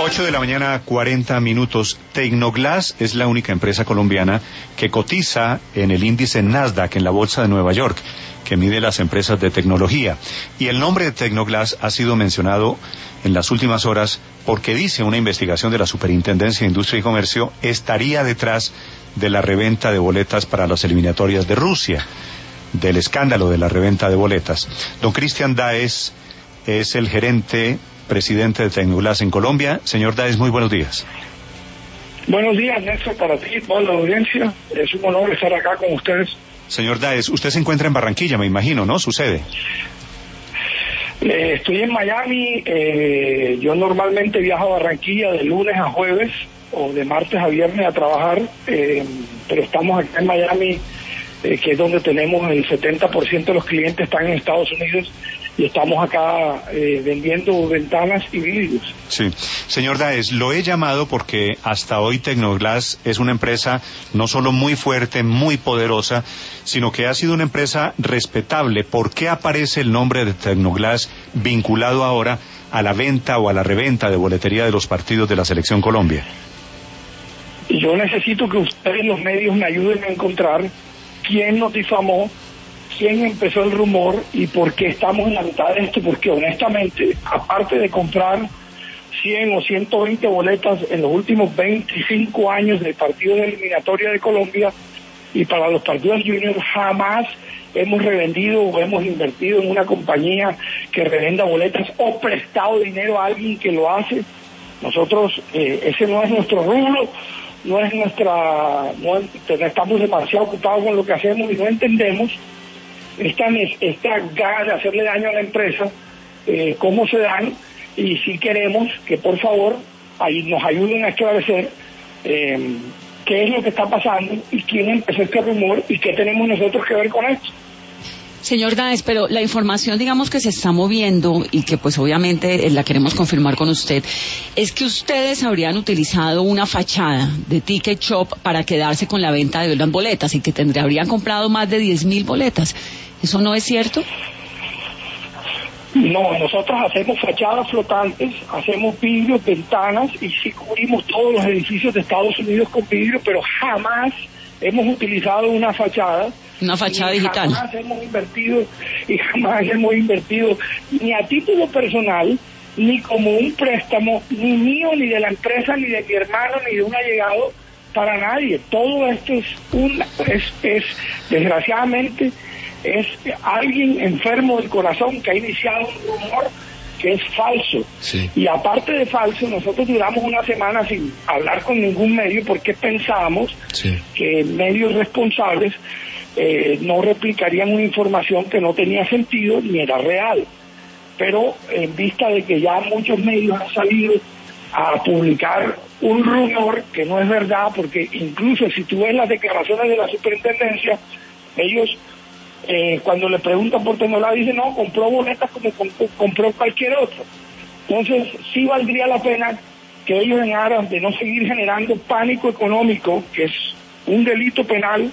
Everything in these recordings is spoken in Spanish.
8 de la mañana, 40 minutos. Tecnoglass es la única empresa colombiana que cotiza en el índice Nasdaq, en la bolsa de Nueva York, que mide las empresas de tecnología. Y el nombre de Tecnoglass ha sido mencionado en las últimas horas porque dice una investigación de la Superintendencia de Industria y Comercio estaría detrás de la reventa de boletas para las eliminatorias de Rusia, del escándalo de la reventa de boletas. Don Cristian Dáez es el presidente de Tecnoglass en Colombia. Señor Dáez, muy buenos días. Buenos días, Néstor, para ti y toda la audiencia. Es un honor estar acá con ustedes. Señor Dáez, usted se encuentra en Barranquilla, me imagino, ¿no? ¿Su sede? Estoy en Miami. Yo normalmente viajo a Barranquilla de lunes a jueves o de martes a viernes a trabajar, pero estamos acá en Miami, que es donde tenemos el 70% de los clientes están en Estados Unidos, y estamos acá vendiendo ventanas y vidrios. Sí. Señor Dáez, lo he llamado porque hasta hoy Tecnoglass es una empresa no solo muy fuerte, muy poderosa, sino que ha sido una empresa respetable. ¿Por qué aparece el nombre de Tecnoglass vinculado ahora a la venta o a la reventa de boletería de los partidos de la Selección Colombia? Yo necesito que ustedes, los medios, me ayuden a encontrar quién nos difamó, quién empezó el rumor y por qué estamos en la mitad de esto, porque honestamente, aparte de comprar 100 o 120 boletas en los últimos 25 años de partidos de eliminatoria de Colombia y para los partidos juniors, jamás hemos revendido o hemos invertido en una compañía que revenda boletas o prestado dinero a alguien que lo hace. Nosotros, ese no es nuestro rubro, no estamos demasiado ocupados con lo que hacemos y no entendemos esta gana de hacerle daño a la empresa, cómo se dan, y si queremos que por favor ahí nos ayuden a esclarecer qué es lo que está pasando y quién empezó este rumor y qué tenemos nosotros que ver con esto. Señor Dáez, pero la información, digamos, que se está moviendo y que pues obviamente la queremos confirmar con usted, es que ustedes habrían utilizado una fachada de Ticket Shop para quedarse con la venta de las boletas y que habrían comprado más de 10.000 boletas. ¿Eso no es cierto? No, nosotros hacemos fachadas flotantes, hacemos vidrios, ventanas y sí cubrimos todos los edificios de Estados Unidos con vidrio, pero jamás hemos utilizado una fachada. Una fachada digital. Jamás hemos invertido ni a título personal, ni como un préstamo, ni mío, ni de la empresa, ni de mi hermano, ni de un allegado, para nadie. Todo esto desgraciadamente, es alguien enfermo del corazón que ha iniciado un rumor que es falso. Sí. Y aparte de falso, nosotros duramos una semana sin hablar con ningún medio porque pensábamos que medios responsables no replicarían una información que no tenía sentido ni era real. Pero en vista de que ya muchos medios han salido a publicar un rumor que no es verdad, porque incluso si tú ves las declaraciones de la superintendencia, ellos cuando le preguntan por Tecnoglass dicen no, compró boletas como compró cualquier otro. Entonces sí valdría la pena que ellos, en aras de no seguir generando pánico económico, que es un delito penal,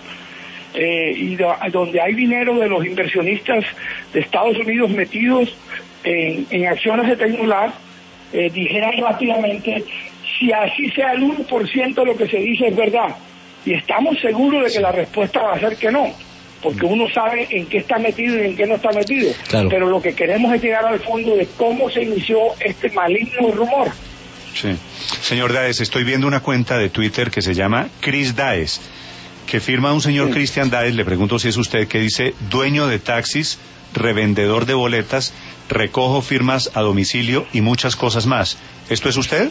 donde hay dinero de los inversionistas de Estados Unidos metidos en acciones de Tecnoglass, dijeran rápidamente si así sea el 1% de lo que se dice es verdad. Y estamos seguros de que la respuesta va a ser que no, porque uno sabe en qué está metido y en qué no está metido. Claro. Pero lo que queremos es llegar al fondo de cómo se inició este maligno rumor. Sí. Señor Dáez, estoy viendo una cuenta de Twitter que se llama Chris Dáez, que firma un señor Cristian Dáez, le pregunto si es usted, que dice: dueño de taxis, revendedor de boletas, recojo firmas a domicilio y muchas cosas más. ¿Esto es usted?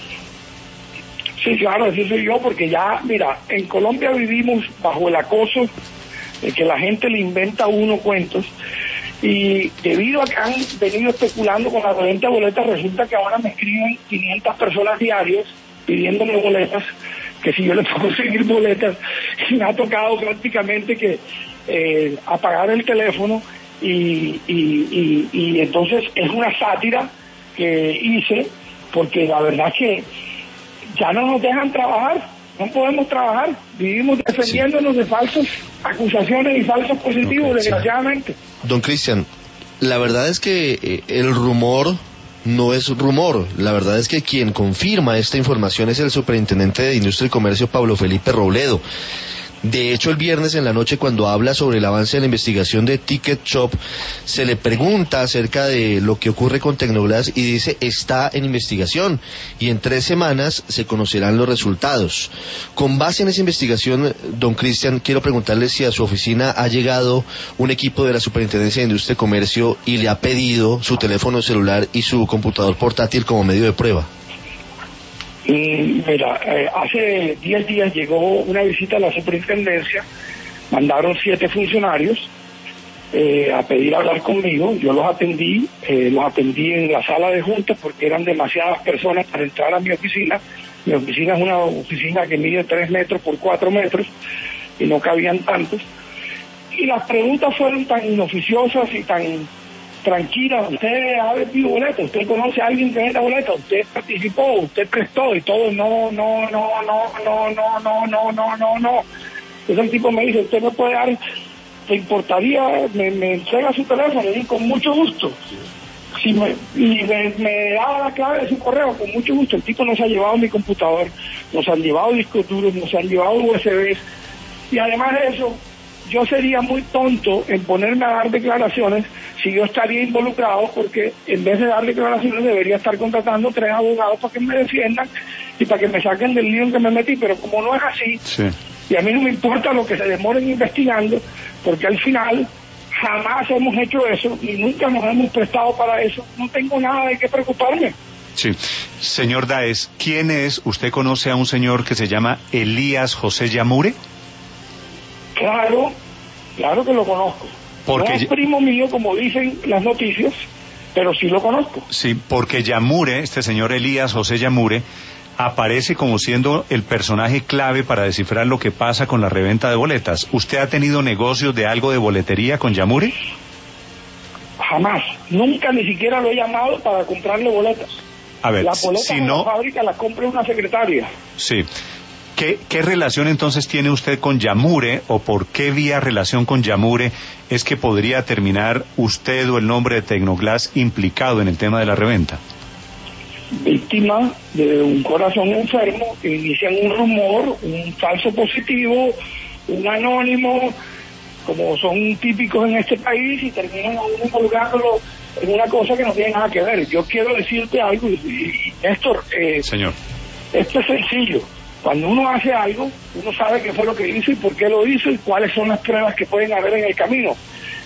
Sí, claro, así soy yo, porque ya, mira, en Colombia vivimos bajo el acoso de que la gente le inventa a uno cuentos, y debido a que han venido especulando con la reventa de boletas, resulta que ahora me escriben 500 personas diarias pidiéndome boletas, que si yo les puedo conseguir boletas, y me ha tocado prácticamente que apagar el teléfono, y entonces es una sátira que hice, porque la verdad es que ya no nos dejan trabajar, no podemos trabajar, vivimos defendiéndonos de falsas acusaciones y falsos positivos, desgraciadamente. Don Cristian, la verdad es que el rumor no es rumor. La verdad es que quien confirma esta información es el superintendente de Industria y Comercio, Pablo Felipe Robledo. De hecho, el viernes en la noche, cuando habla sobre el avance de la investigación de Ticket Shop, se le pregunta acerca de lo que ocurre con Tecnoglass y dice, está en investigación y en 3 semanas se conocerán los resultados. Con base en esa investigación, don Cristian, quiero preguntarle si a su oficina ha llegado un equipo de la Superintendencia de Industria y Comercio y le ha pedido su teléfono celular y su computador portátil como medio de prueba. Mira, hace 10 días llegó una visita a la superintendencia, mandaron 7 funcionarios a pedir hablar conmigo, yo los atendí en la sala de juntas porque eran demasiadas personas para entrar a mi oficina. Mi oficina es una oficina que mide 3 metros por 4 metros y no cabían tantos, y las preguntas fueron tan inoficiosas y tan tranquila. Usted ha vendido boletas, usted conoce a alguien que venda boletas, usted participó, usted prestó y todo. No. Entonces el tipo me dice, usted me puede dar, ¿te importaría? Me entrega su teléfono y con mucho gusto. Si me daba la clave de su correo, con mucho gusto. El tipo nos ha llevado mi computador, nos han llevado discos duros, nos han llevado USBs, y además de eso, yo sería muy tonto en ponerme a dar declaraciones si yo estaría involucrado, porque en vez de dar declaraciones debería estar contratando 3 abogados para que me defiendan y para que me saquen del lío en que me metí, pero como no es así, sí. Y a mí no me importa lo que se demoren investigando, porque al final jamás hemos hecho eso y nunca nos hemos prestado para eso, no tengo nada de qué preocuparme. Sí. Señor Daes, ¿quién es? ¿Usted conoce a un señor que se llama Elías José Yamure? Claro que lo conozco. Porque no es primo mío, como dicen las noticias, pero sí lo conozco. Sí, porque Yamure, este señor Elías José Yamure, aparece como siendo el personaje clave para descifrar lo que pasa con la reventa de boletas. ¿Usted ha tenido negocios de algo de boletería con Yamure? Jamás. Nunca ni siquiera lo he llamado para comprarle boletas. A ver, las boletas si en no... la fábrica las compra una secretaria. Sí. ¿Qué relación entonces tiene usted con Yamure, o por qué vía relación con Yamure es que podría terminar usted o el nombre de Tecnoglass implicado en el tema de la reventa? Víctima de un corazón enfermo que inician un rumor, un falso positivo, un anónimo, como son típicos en este país, y terminan involucrándolo en una cosa que no tiene nada que ver. Yo quiero decirte algo, y Néstor, señor, esto es sencillo. Cuando uno hace algo, uno sabe qué fue lo que hizo y por qué lo hizo y cuáles son las pruebas que pueden haber en el camino.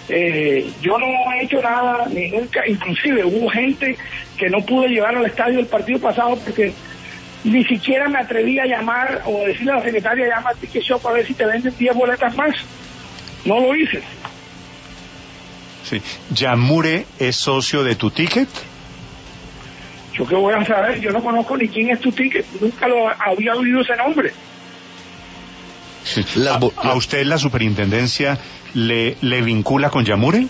Yo no he hecho nada, ni nunca, inclusive hubo gente que no pude llevar al estadio el partido pasado porque ni siquiera me atreví a llamar o decirle a la secretaria, llama a Ticket Shop a ver si te venden 10 boletas más. No lo hice. Sí. ¿Yamure es socio de Tu Ticket? ¿Yo qué voy a saber? Yo no conozco ni quién es Tu Ticket, nunca lo había oído ese nombre. Sí. ¿A usted la superintendencia le vincula con Yamure?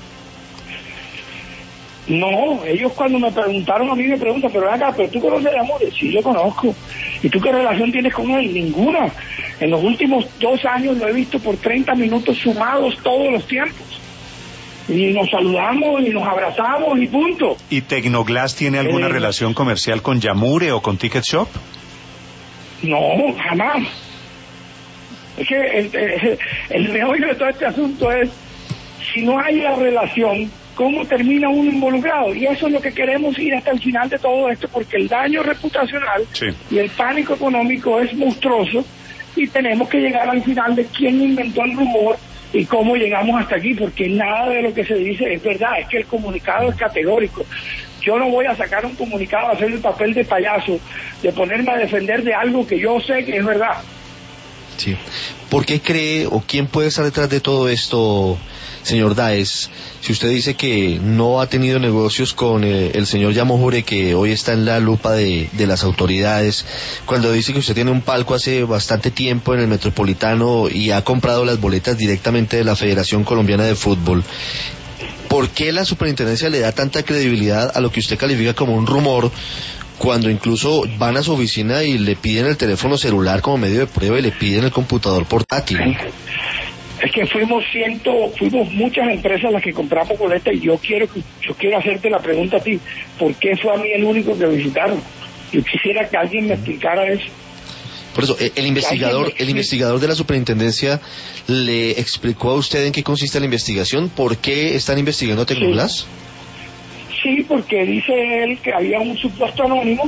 No, ellos cuando me preguntaron a mí me preguntan, pero acá, ¿pero tú conoces a Yamure? Sí, yo conozco. ¿Y tú qué relación tienes con él? Ninguna. En los últimos 2 años lo he visto por 30 minutos sumados todos los tiempos. Y nos saludamos y nos abrazamos y punto. ¿Y Tecnoglass tiene alguna relación comercial con Yamure o con Ticket Shop? No, jamás. Es que el meollo de todo este asunto es, si no hay la relación, ¿cómo termina uno involucrado? Y eso es lo que queremos ir hasta el final de todo esto, porque el daño reputacional y el pánico económico es monstruoso, y tenemos que llegar al final de quién inventó el rumor y cómo llegamos hasta aquí, porque nada de lo que se dice es verdad. Es que el comunicado es categórico. Yo no voy a sacar un comunicado a hacer el papel de payaso, de ponerme a defender de algo que yo sé que es verdad. Sí. ¿Por qué cree o quién puede estar detrás de todo esto, señor Daes? Si usted dice que no ha tenido negocios con el señor Yamure, que hoy está en la lupa de las autoridades, cuando dice que usted tiene un palco hace bastante tiempo en el Metropolitano y ha comprado las boletas directamente de la Federación Colombiana de Fútbol, ¿por qué la superintendencia le da tanta credibilidad a lo que usted califica como un rumor, cuando incluso van a su oficina y le piden el teléfono celular como medio de prueba y le piden el computador portátil? Es que fuimos muchas empresas las que compramos boletas, y yo quiero hacerte la pregunta a ti, ¿por qué fue a mí el único que visitaron? Yo quisiera que alguien me explicara eso. Por eso, el investigador de la superintendencia le explicó a usted en qué consiste la investigación, ¿por qué están investigando a Tecnoglass? Sí, porque dice él que había un supuesto anónimo,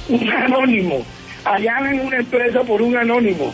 allanan una empresa por un anónimo,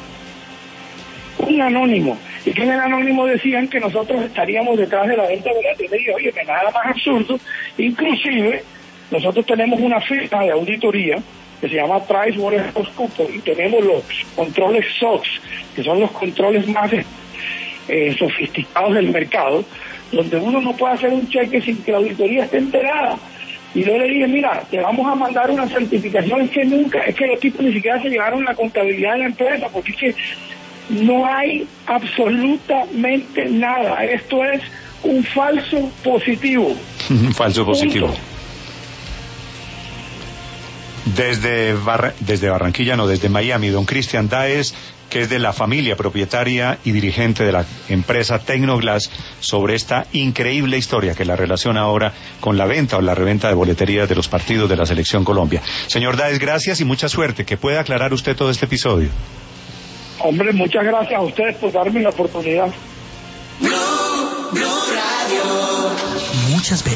y que en el anónimo decían que nosotros estaríamos detrás de la venta de boletos. Y le dije, oye, que nada más absurdo, inclusive nosotros tenemos una firma de auditoría que se llama PricewaterhouseCoopers, y tenemos los controles SOX, que son los controles más sofisticados del mercado, donde uno no puede hacer un cheque sin que la auditoría esté enterada. Y yo le dije, mira, te vamos a mandar una certificación, es que los tipos ni siquiera se llevaron la contabilidad de la empresa, porque es que no hay absolutamente nada. Esto es un falso positivo. Un falso positivo. Punto. Desde Barranquilla, no, desde Miami, don Cristian Dáez, que es de la familia propietaria y dirigente de la empresa Tecnoglass, sobre esta increíble historia que la relaciona ahora con la venta o la reventa de boleterías de los partidos de la Selección Colombia. Señor Dáez, gracias y mucha suerte, que pueda aclarar usted todo este episodio. Hombre, muchas gracias a ustedes por darme la oportunidad. Blue Radio. Muchas veces